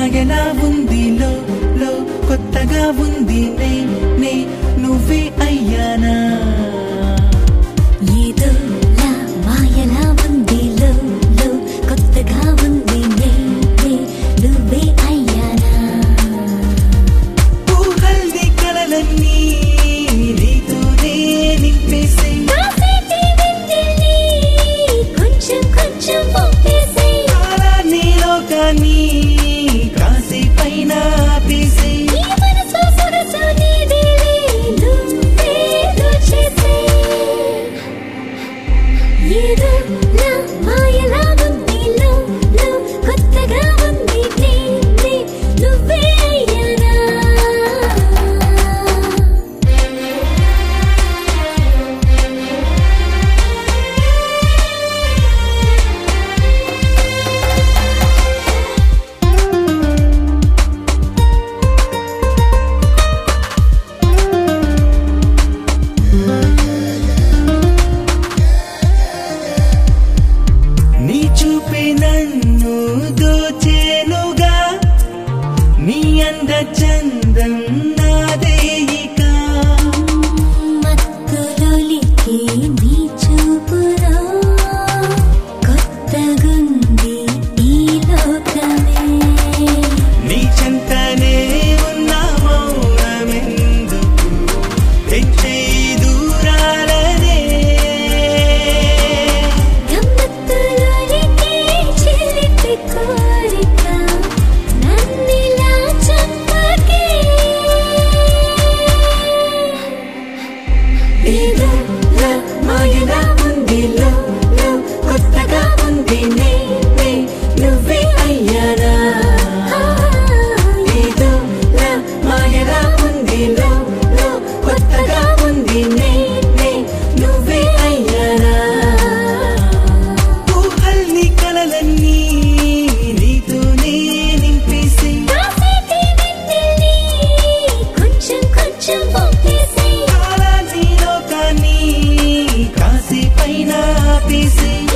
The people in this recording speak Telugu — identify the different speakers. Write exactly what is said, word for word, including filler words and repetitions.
Speaker 1: మాయలా ఉంది లో లో కొత్తగా ఉంది నే నే నువ్వే అయ్యానా
Speaker 2: ఏదో లా మాయలా ఉంది లో లో కొత్తగా ఉంది నే నే నువ్వే అయ్యానా
Speaker 1: ఊహల్ని కలలన్నీ నీతోనే నింపేసే
Speaker 2: కాసేటి వెన్నెల్ని కొంచెం కొంచెం పంపేసే
Speaker 1: కాలాన్ని లోకాన్ని కాసేపైన ఆపేసే
Speaker 2: నీ మనసు సొగసు నీదేలే నువ్వేదో చేసే ఏదో లా మాయలా ఉంది లో లో కొత్తగా ఉంది నే నే నువ్వే అయ్యానా
Speaker 1: నీ చూపే నన్ను దోచేనుగా నీ అంద చందం నాదే ఇక
Speaker 2: మత్తులోలికి నీ చూపులో కొత్తగుంది ఈ లోకమే
Speaker 1: నీ చెంతనే ఉన్న మౌనమెందుకు పెంచే దూరాలనే
Speaker 2: గమ్మత్తులోలికి చిలిపి కోరిక నన్నిలా చంపకే
Speaker 1: ఏదో లా మాయలా ఉంది లో లో కొత్తగా ఉంది నే నే నువ్వే అయ్యానా ఏదో లా మాయలా ఉంది లో లో కొత్తగా ఉంది నే నే నువ్వే అయ్యానా ఊహల్ని కలలన్నీ నీతోనే నింపేసే
Speaker 2: కాసేటి వెన్నెల్ని కొంచెం కొంచెం పంపేసే
Speaker 1: కాలాన్ని లోకాన్ని కాసేపైన ఆపేసే